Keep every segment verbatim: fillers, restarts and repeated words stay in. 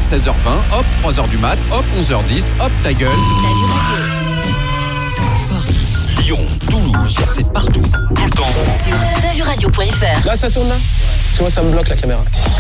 seize heures vingt, hop, trois heures du mat, hop, onze heures dix, hop, ta gueule. Lyon, Toulouse, c'est partout, tout le temps. Sur tavuradio point f r. Là, ça tourne là. Parce que moi, ça me bloque la caméra.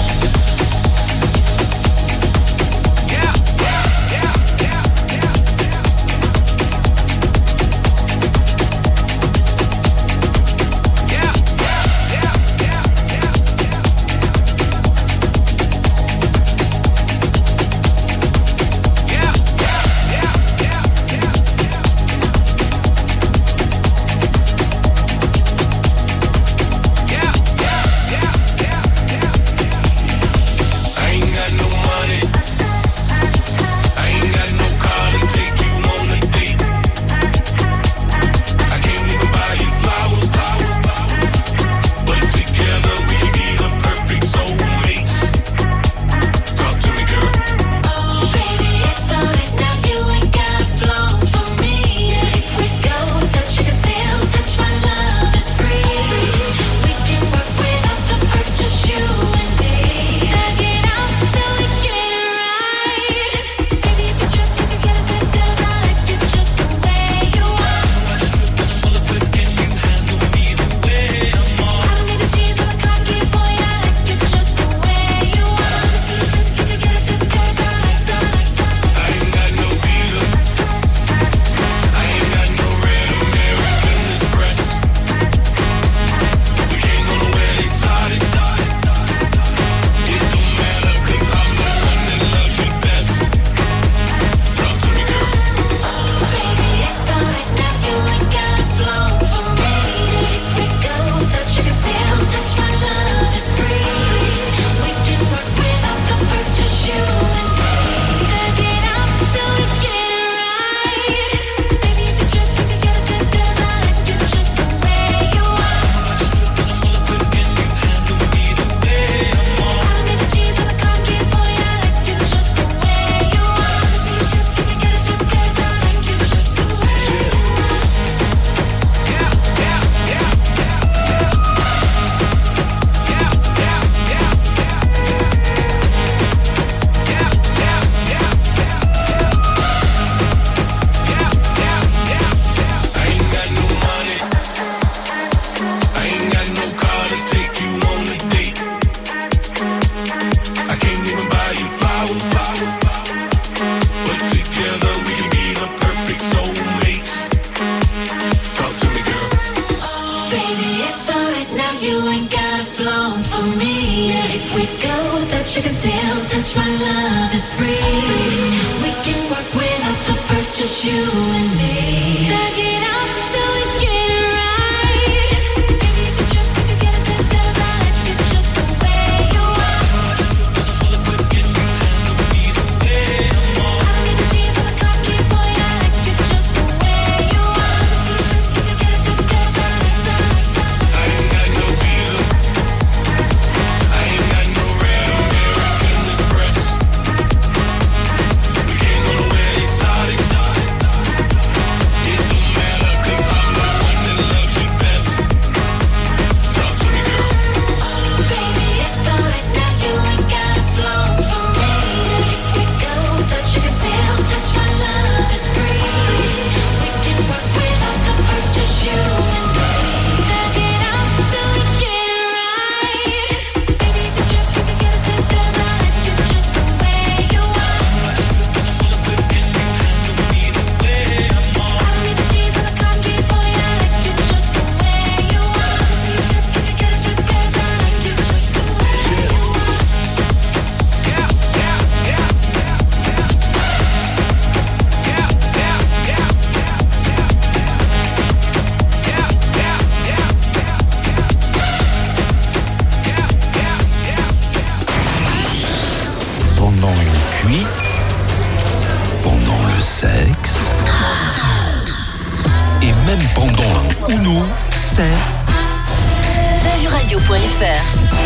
tavuradio point f r.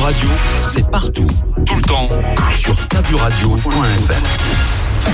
Radio, c'est partout, tout le temps, sur ta vue radio point f r.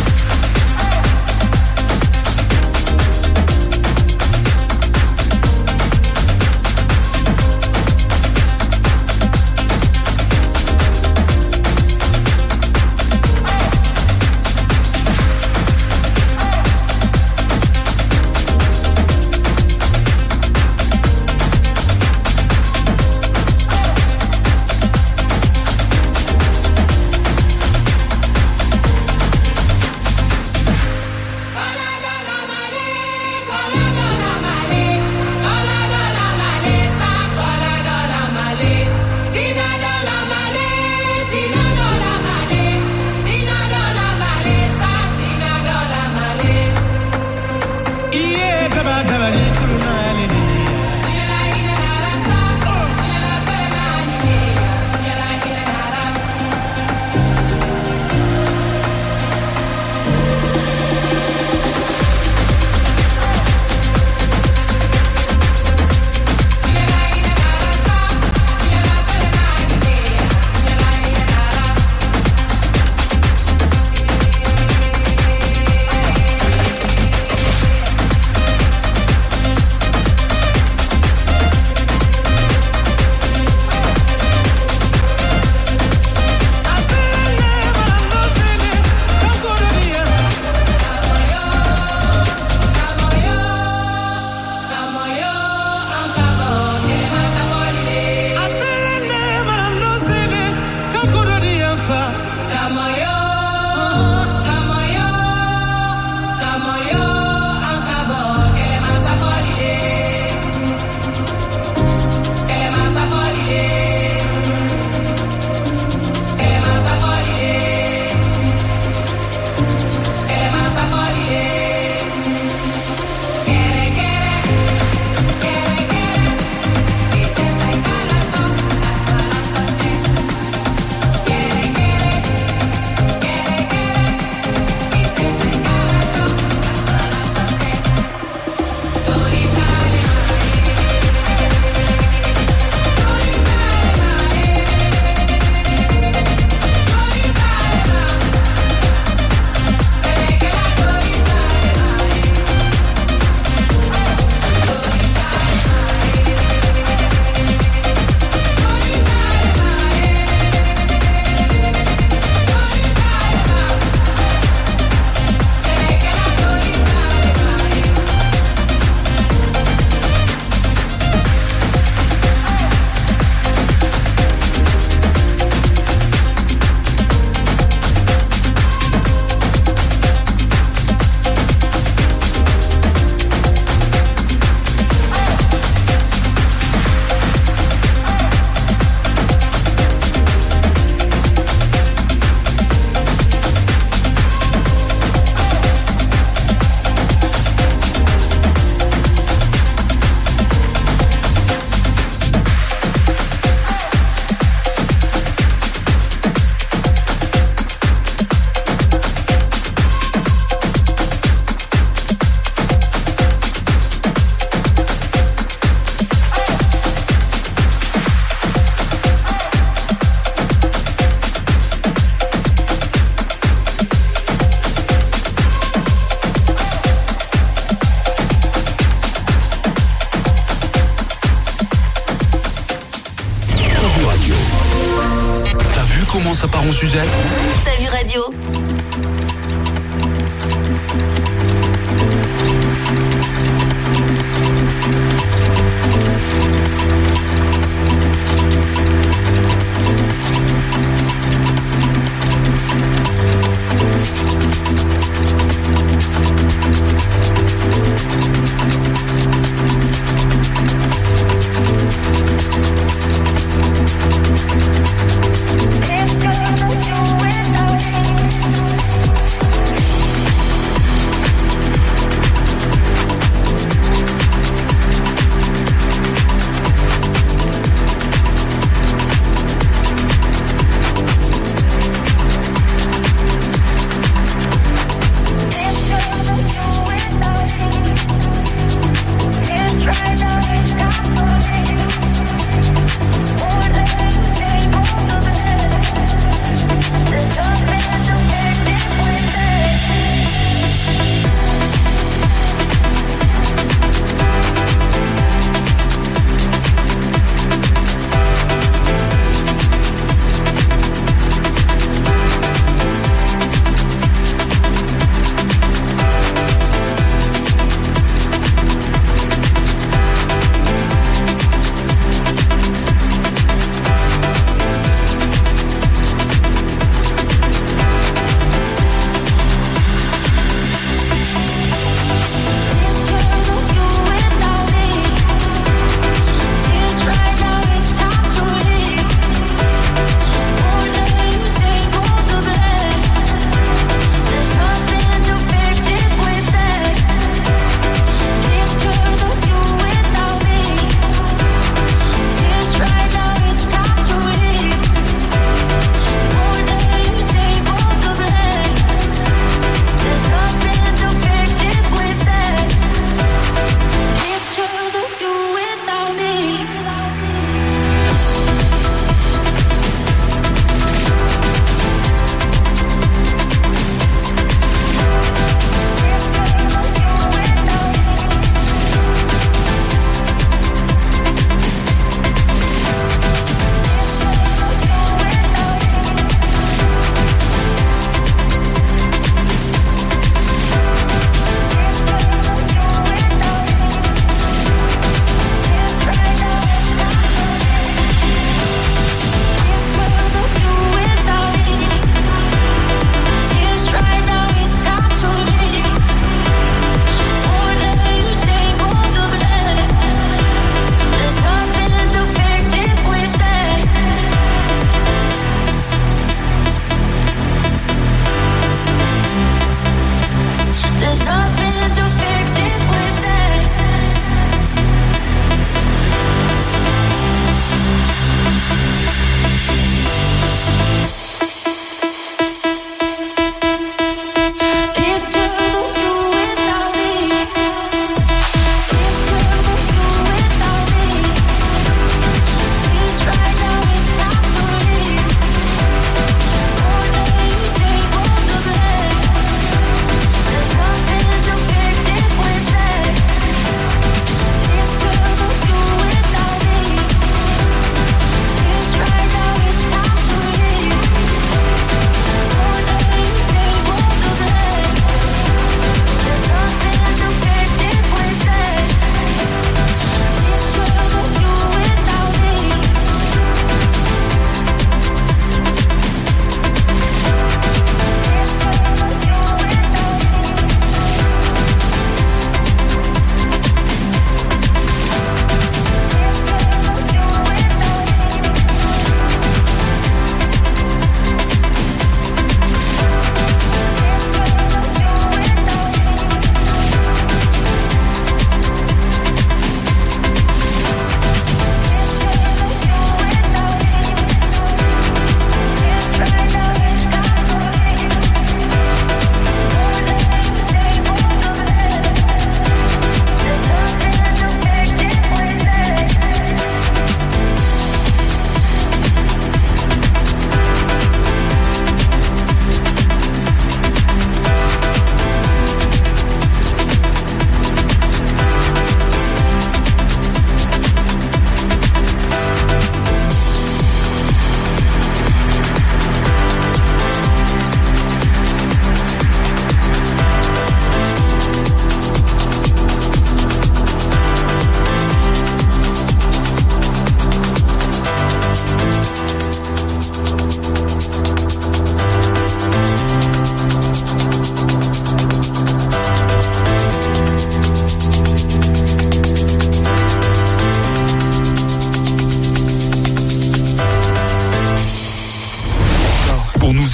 Ça part en Suzette. T'as vu radio? It's gonna do it.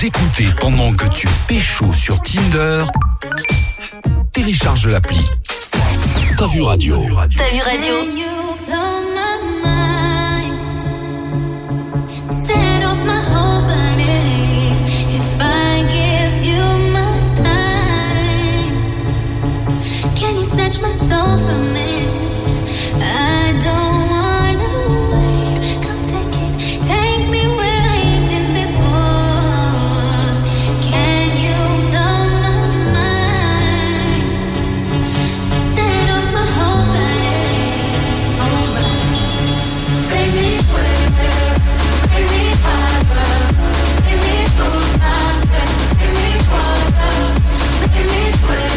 écouter pendant que tu pécho sur Tinder, télécharge l'appli T'as vu radio. T'as vu radio. Snatch my soul from me. I don't wanna wait. Come take it, take me where I ain't been before. Can you blow my mind? Set off my whole body, whole body. Make me sweat, make me higher, make me move my bed, make me crawl, make me sweat.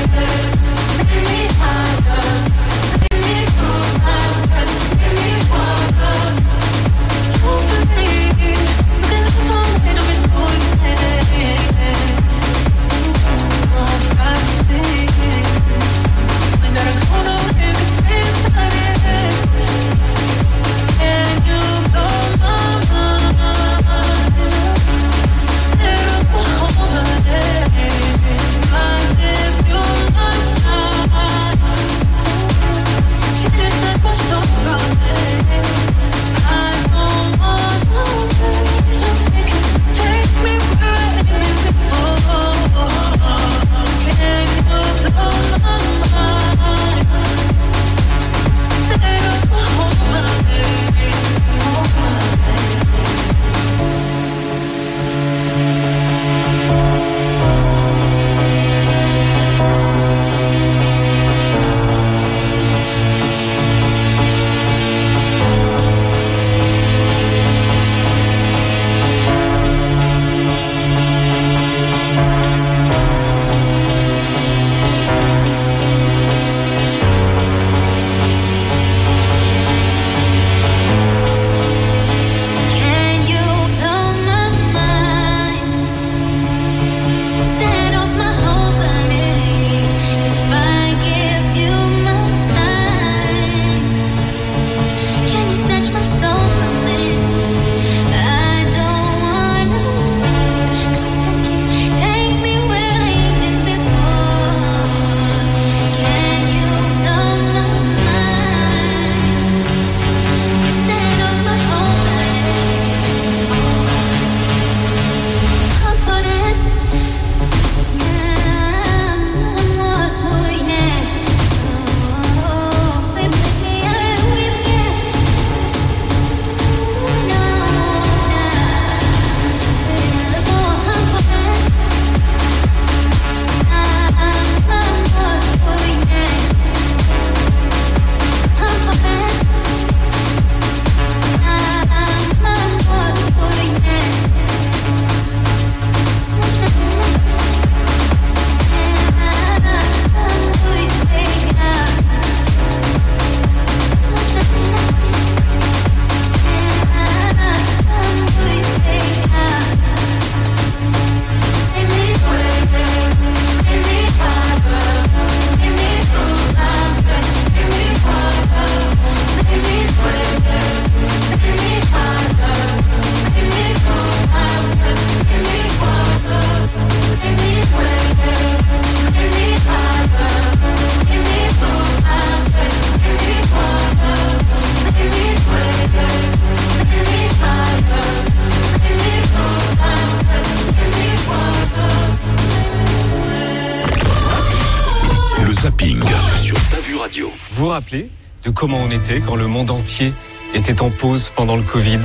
Vous vous rappelez de comment on était quand le monde entier était en pause pendant le Covid?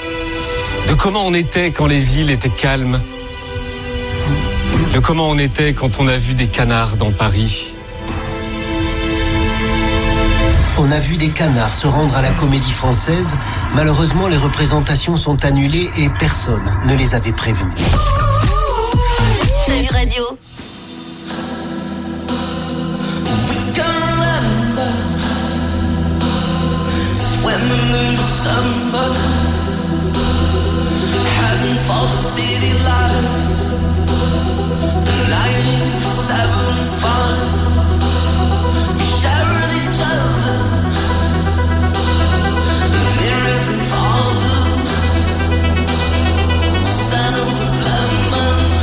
De comment on était quand les villes étaient calmes? De comment on était quand on a vu des canards dans Paris? On a vu des canards se rendre à la Comédie Française. Malheureusement, les représentations sont annulées et personne ne les avait prévenus. T'as vu radio? Swimming in December, heading for the city lights. The nine seven five, we shared each other. The mirrors and father, son of a lemon.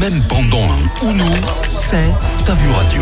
même pendant un Uno, c'est T'as vu radio.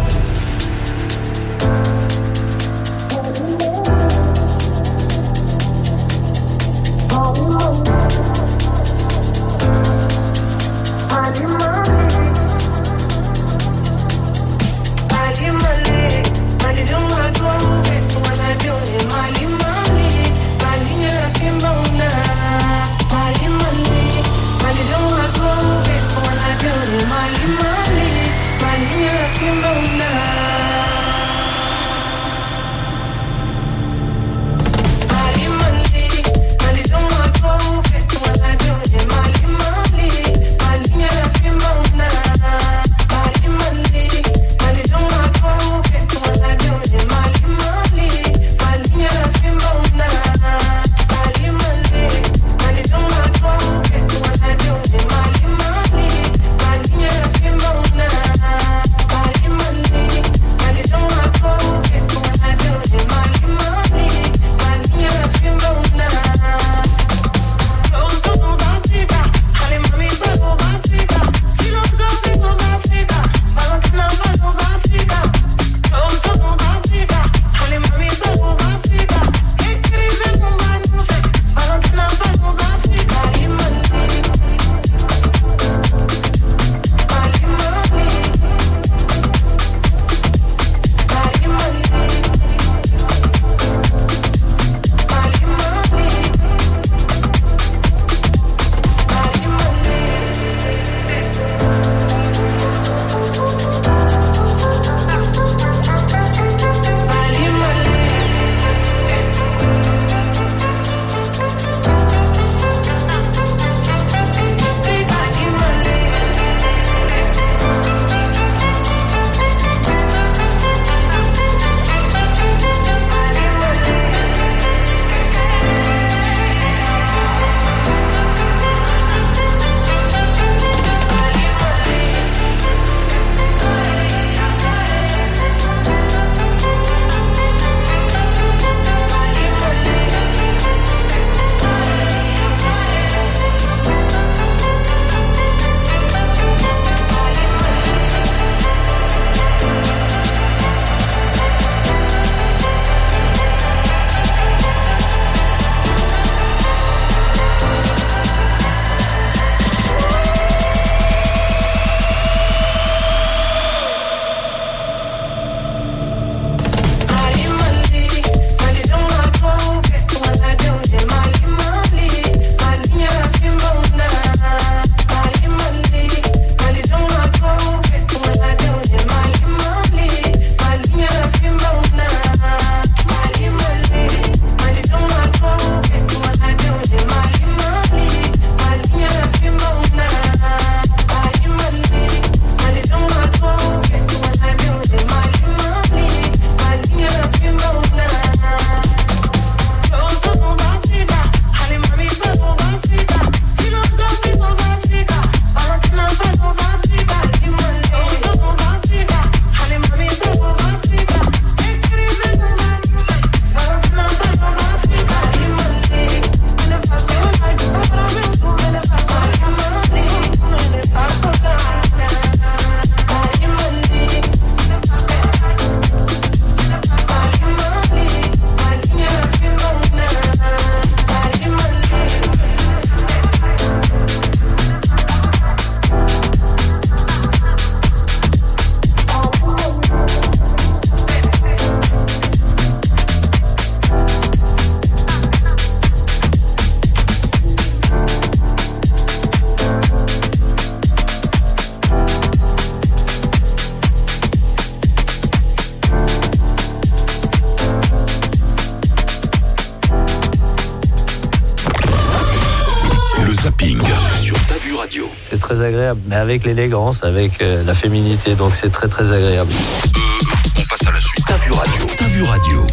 C'est très agréable, mais avec l'élégance, avec euh, la féminité, donc c'est très très agréable. Euh, on passe à la suite. T'as vu radio. T'as vu radio.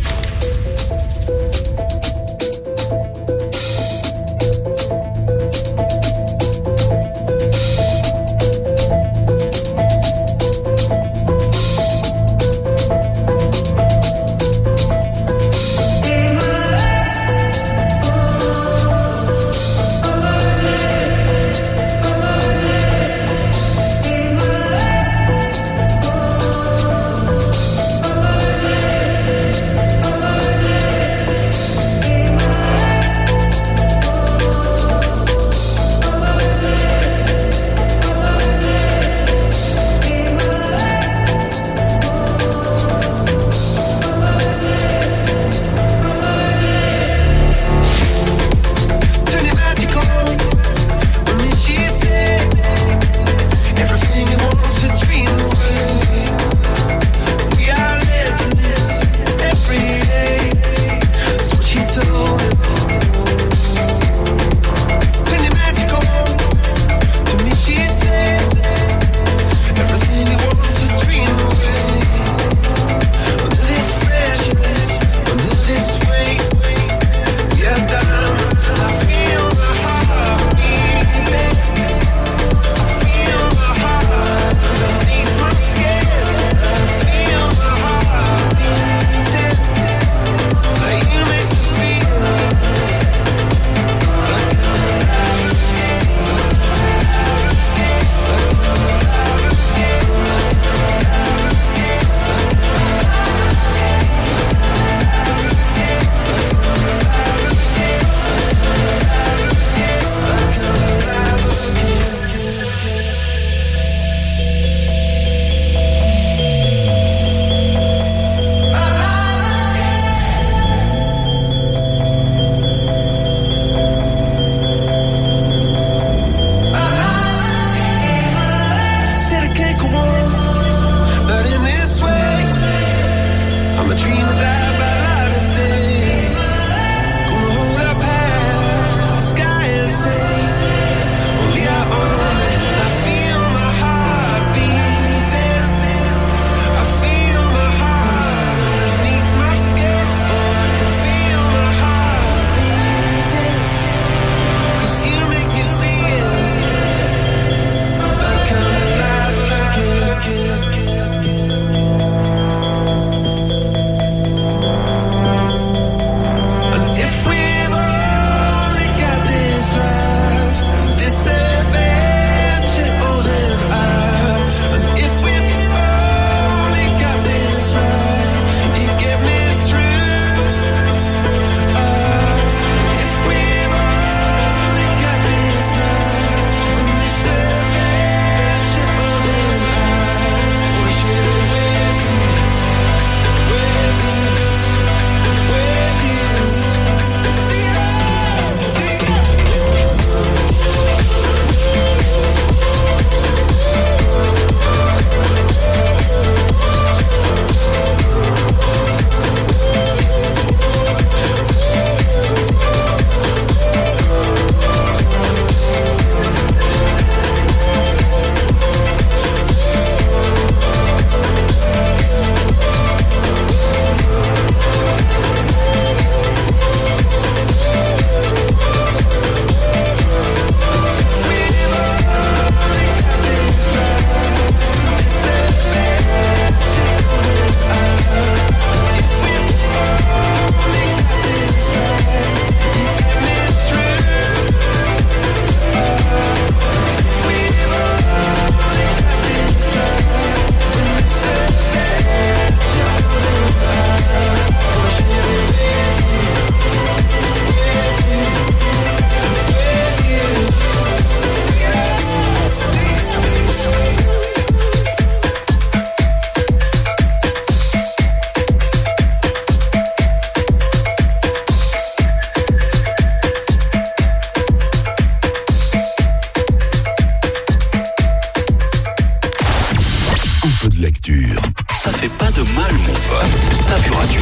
un peu de lecture. Ça fait pas de mal, mon pote. T'as vu radio.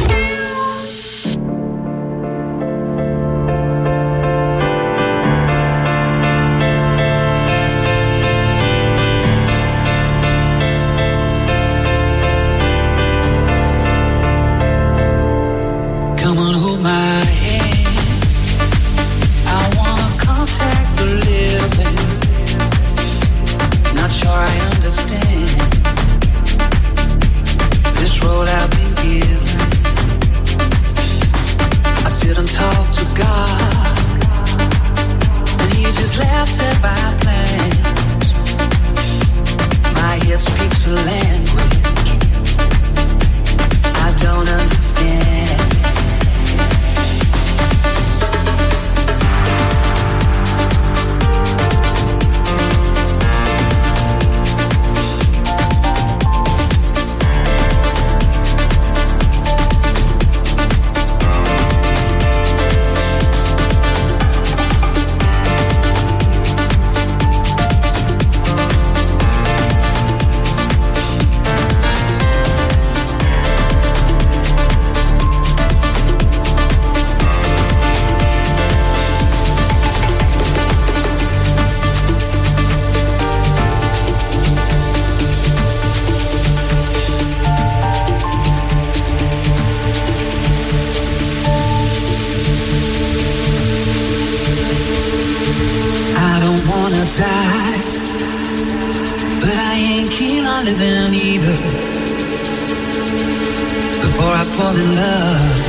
Come on, hold my hand. I wanna contact the living. Not sure I understand this road I've been given. I sit and talk to God, and He just laughs at my plans. My head speaks a language I don't understand. I don't wanna die, but I ain't keen on living either. Before I fall in love,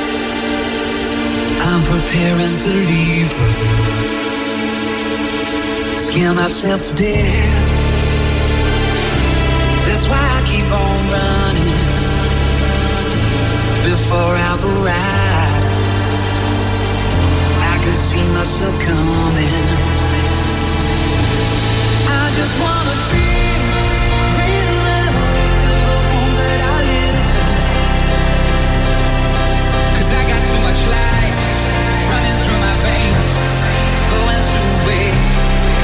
I'm preparing to leave her. Scare myself to death. That's why I keep on running. Before I've arrived, I can see myself coming. I just wanna feel real love, feel the home that I live in. 'Cause I got too much life running through my veins, going to waste.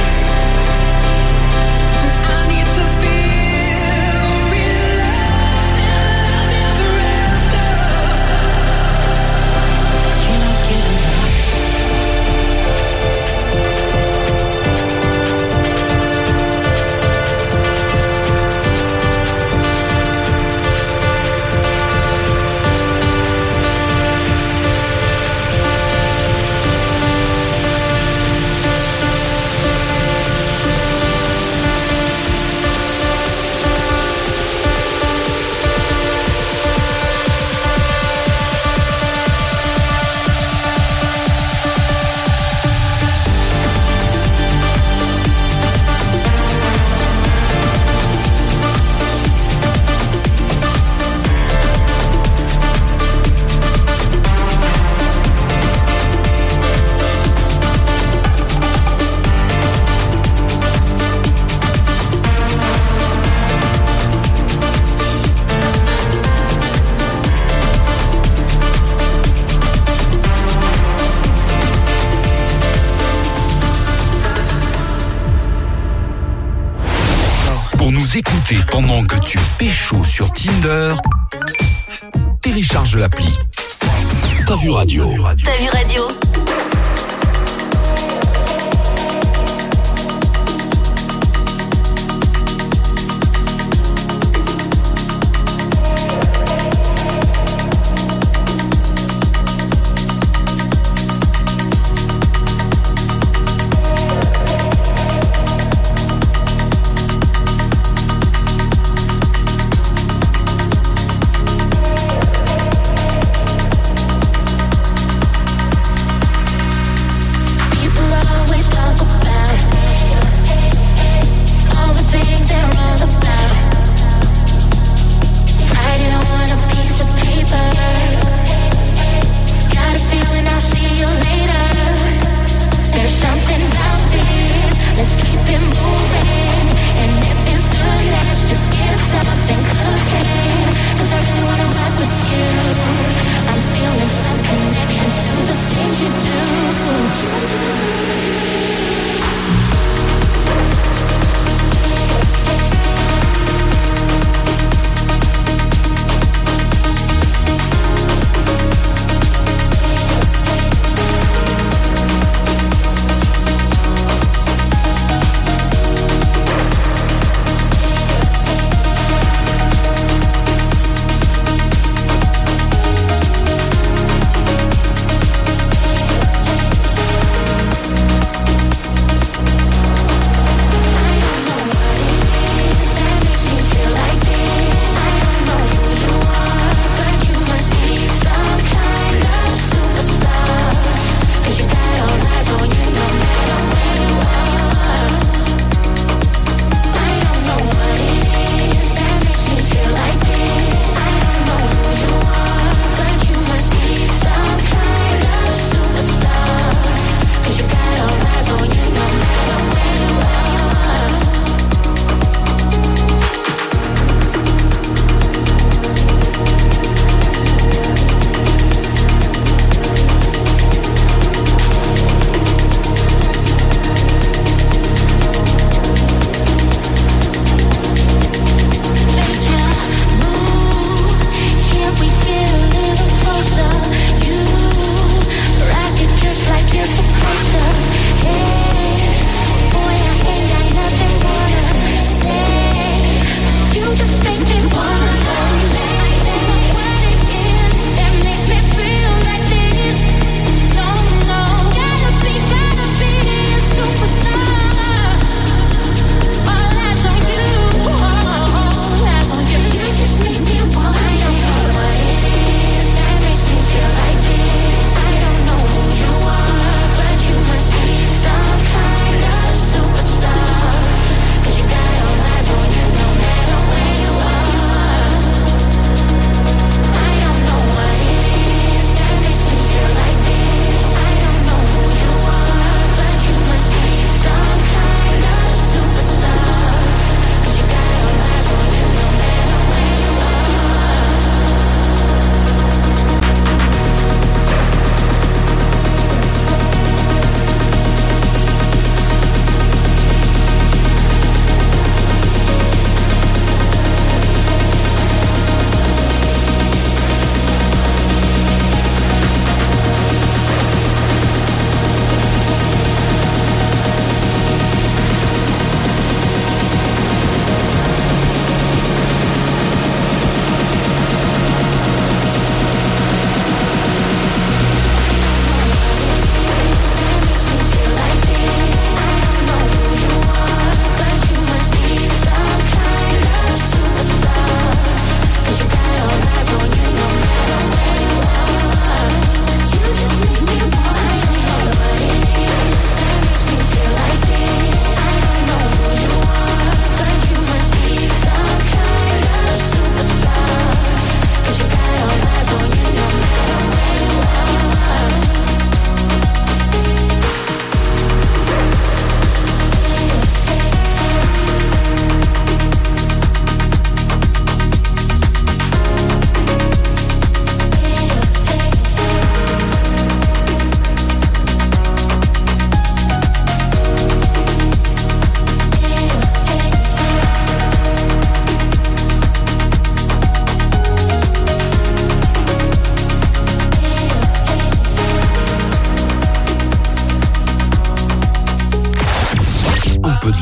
And I need to feel real love and love ever after. I cannot get enough. Pour nous écouter pendant que tu pécho sur Tinder, télécharge l'appli. T'as vu radio. T'as vu radio? I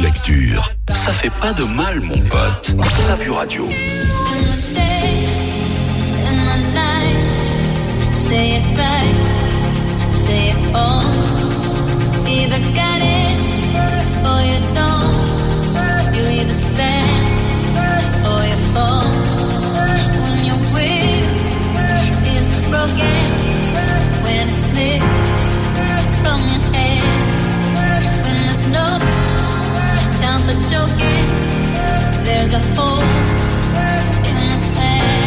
lecture. Ça fait pas de mal, mon pote. T'as vu radio. Say it right, say it all. Either got it or you don't. You either stand or you fall. When your will is broken, when it slips from your hand, when there's no time for joking, there's a hole in the plan.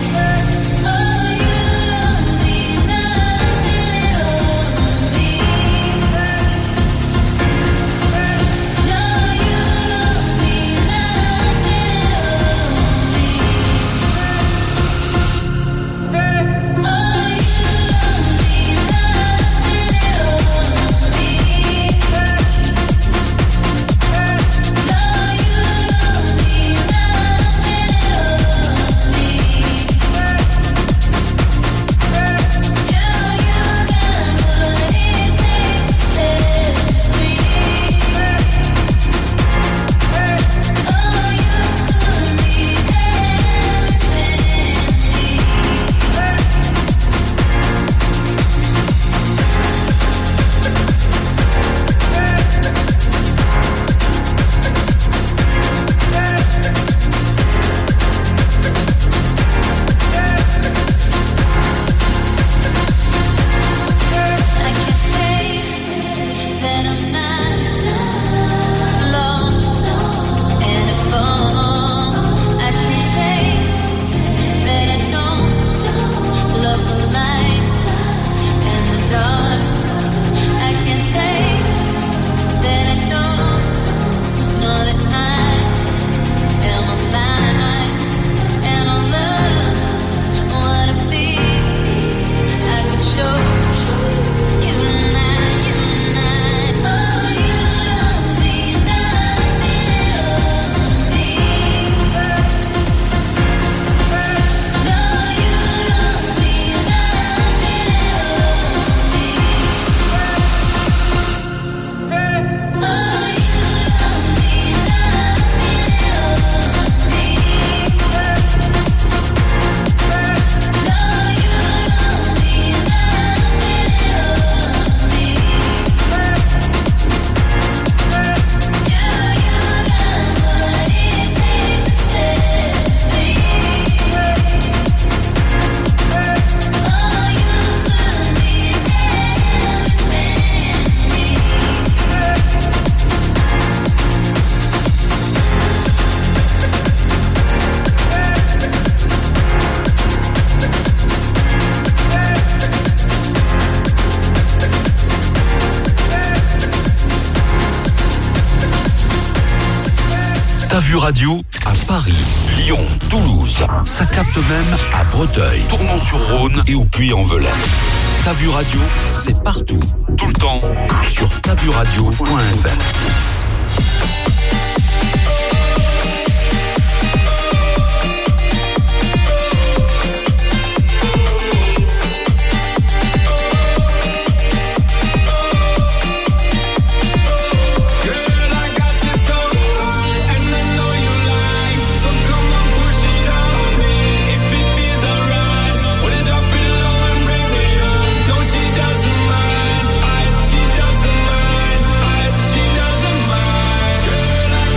T'as vu radio à Paris, Lyon, Toulouse. Ça capte même à Breteuil, Tournon-sur-Rhône et au Puy-en-Velay. T'as vu radio, c'est partout, tout le temps, sur t'as vu radio point f r. She doesn't mind.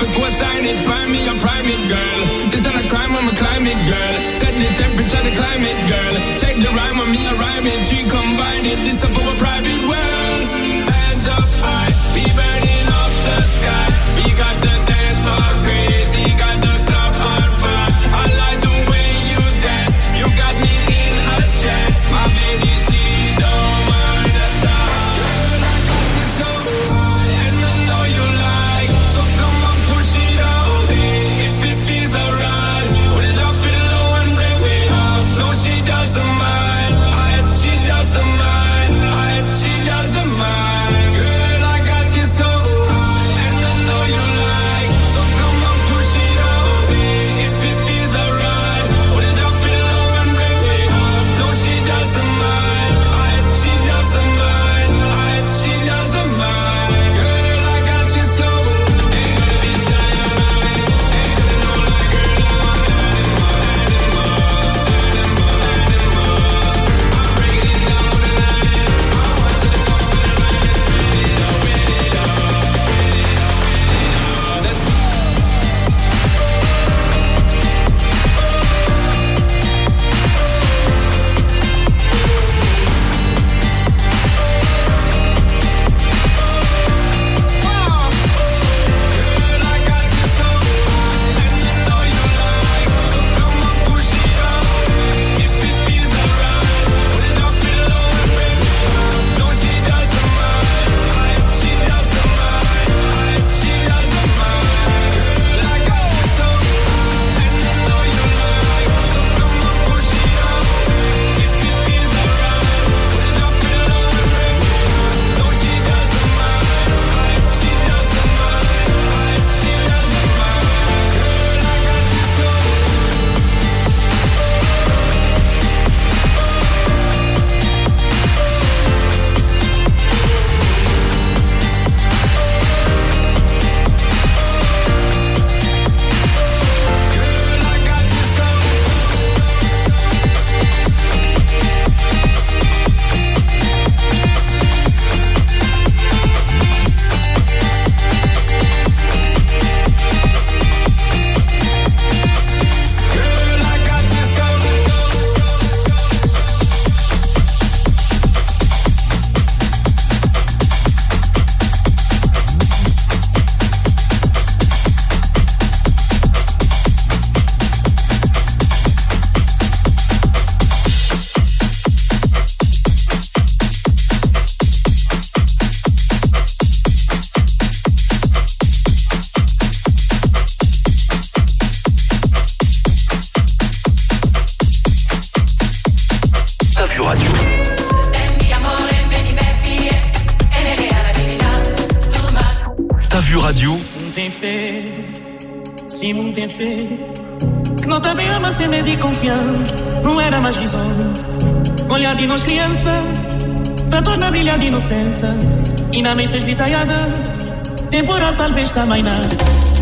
so co-sign it, prime me, a prime it, girl. This ain't a crime, I'm a climate, girl. Set the temperature, the climate, girl. Check the rhyme on me, I rhyme it. Three combine it, this up our private world. Hands up high, we burning up the sky. We got the dance floor crazy, got the club on fire. I like the way you dance, you got me in a trance. My baby, she don't mind the time. Girl, I got you so high, and I know you like. So come on, push it out, if it feels alright. Put it up in low and bring it up. No, she doesn't mind. I, she doesn't mind. I, she doesn't mind. Girl, I got you so high, and I know you like. So come on, push it out, if it feels alright. Put it up in low and bring it up. No, she doesn't mind. I, she doesn't mind. I, she doesn't mind. Girl, I got you so. Ain't gonna be shy about it. Ain't gonna know like girl, I'm a man and more, man and more, man and more, man and more. I'm breaking it down for the night. I want you to come for the ride and spin it up, spin it up, spin it up, spin it up. Let's go. Girl, I got you so, and I know you like. So come on, push it out, if it feels alright. Put it up in low and bring it up. No, she doesn't mind. She doesn't mind. She doesn't mind. Girl, I got you so, and I know you like. So come on, push it out, if it feels alright. Put it up in low and bring it up. No, she doesn't mind. She doesn't mind. She doesn't mind. Girl, I got you so. Girl, I got you so. Girl, I got you so. T'as vu radio. T'as vu radio. Não tem fé, sim, não tem fé. Não também ama ser medo e confiante. Não era mais risonho. Olhar de nós criança, tá toda brilhar de inocência. E na mente esvitalhada, temporal talvez também nada.